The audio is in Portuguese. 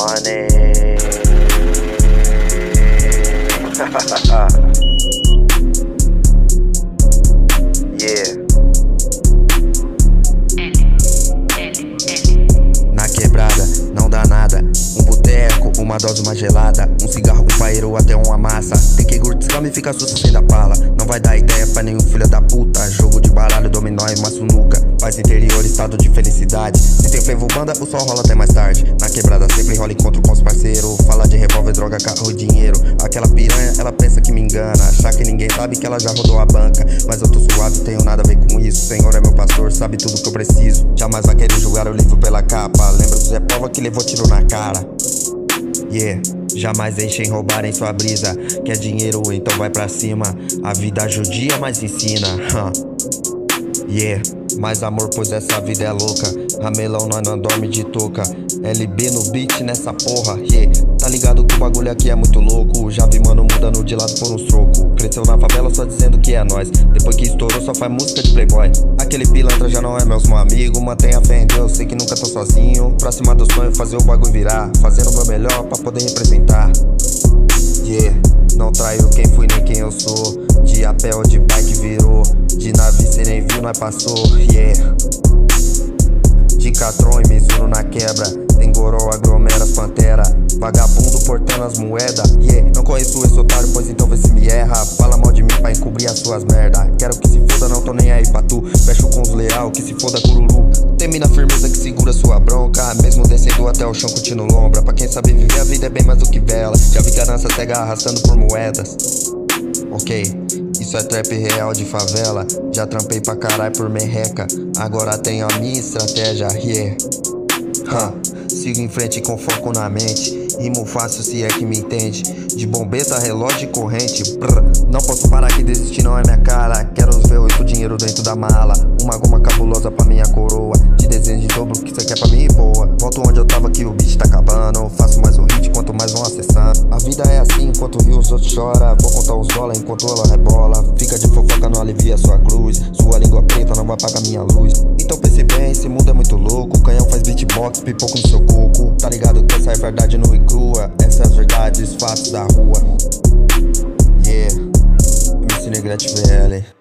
money. Yeah. Na quebrada, não dá nada. Um boteco, uma dose, uma gelada. Um cigarro, um paeiro ou até uma massa. Tem que curtir e fica susto sem dar pala. Não vai dar ideia pra nenhum filho da puta. Jogo de baralho, dominó e uma sunuca. Paz interior, estado de felicidade. Se tem frevo banda, o sol rola até mais tarde. Na quebrada sempre rola encontro com os parceiros. Fala de revólver, droga, carro e dinheiro. Aquela piranha, ela pensa que me engana. Achar que ninguém sabe que ela já rodou a banca. Mas eu tô suave, tenho nada a ver com isso. Senhor é meu pastor, sabe tudo que eu preciso. Jamais vai querer julgar o livro pela capa. Lembra do Zé Pova que levou tiro na cara. Yeah, jamais deixem roubarem sua brisa. Quer dinheiro, então vai pra cima. A vida judia, mas ensina. Yeah, mais amor, pois essa vida é louca. Ramelão, nós não dorme de touca. LB no beat nessa porra, yeah. Tá ligado que o bagulho aqui é muito louco. Já vi mano mudando de lado por uns trocos. Cresceu na favela só dizendo que é nós. Depois que estourou só faz música de playboy. Aquele pilantra já não é meu amigo. Mantenha fé em Deus, sei que nunca tô sozinho. Pra cima do sonho, fazer o bagulho virar. Fazendo o meu melhor pra poder representar. Yeah, não traio quem fui nem quem eu sou. De a pé ou de bike virou. De nave cê nem viu, nós passou, yeah. De Catron e Mizuno na quebra. Tem goró, aglomera as pantera. Vagabundo portando as moedas, yeah. Não conheço esse otário, pois então vê se me erra. Fala mal de mim pra encobrir as suas merda. Quero que se foda, não tô nem aí pra tu. Fecho com os leal, que se foda cururu. Termina a firmeza que segura sua bronca. Mesmo descendo até o chão, continuo lombra. Pra quem sabe viver a vida é bem mais do que vela. Já vi ganância cega arrastando por moedas. Ok, isso é trap real de favela. Já trampei pra caralho por merreca. Agora tenho a minha estratégia, yeah. Sigo em frente com foco na mente. Rimo fácil se é que me entende. De bombeta, relógio e corrente. Não posso parar que desistir não é minha cara. Quero os V8, dinheiro dentro da mala. Uma goma cabulosa pra minha coroa. Te desejo de dobro o que cê quer pra mim, boa. Volto onde eu tava que o beat tá acabando. Faço mais um hit quanto mais vão acessando. A vida é assim enquanto viu os outros chora. Vou contar os dólares enquanto ela rebola. Fica de fofoca, não alivia sua cruz. Sua língua preta não vai apagar minha luz. Então pense bem, esse mundo é muito louco. Canhão faz beatbox, pipoco no seu coco. Tá ligado que essa é verdade nua e crua. Essas verdades, fatos da rua. Yeah, MC Negrete VL.